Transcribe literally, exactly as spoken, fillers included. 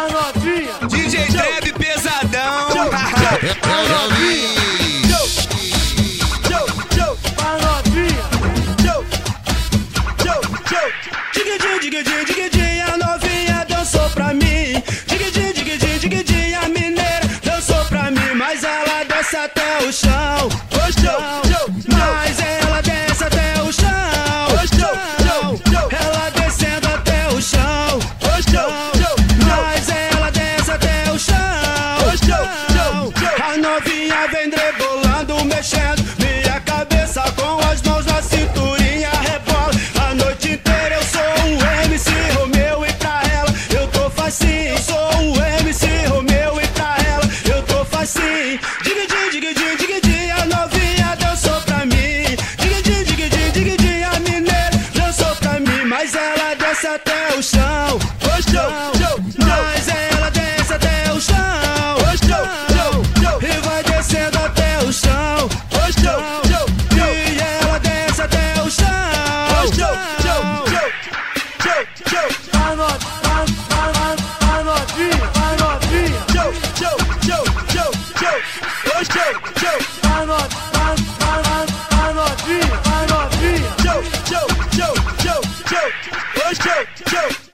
a novinha. D J Trap pesadão. A novinha. A novinha. Digidinho, digidinho, digidinho, a novinha dançou pra mim. Digidinho, digidinho, digidinho, a mineira dançou pra mim. Mas ela desce até o chão, o chão. Mas ela desce até o chão, o chão. Ela descendo até o chão, o chão. Mas ela desce até o chão, o chão. A novinha vem rebolando, mexendo minha cabeça com as mãos na cinturinha, rebola. A noite inteira eu sou um M C Romeu e pra ela eu tô facinho. Sou um M C Romeu e pra ela eu tô facinho. Digidinho, digidinho, digidinho, a novinha dançou pra mim. Digidinho, digidinho, digidinho, a mineira dançou pra mim. Mas ela desce até o chão, o chão. Mas ela desce até o chão, o chão. E vai descendo até o chão, o chão. E ela desce até o chão, o chão. A no- a- a- a- a novinha. A novinha. A no- a- a- a- a novinha. A novinha.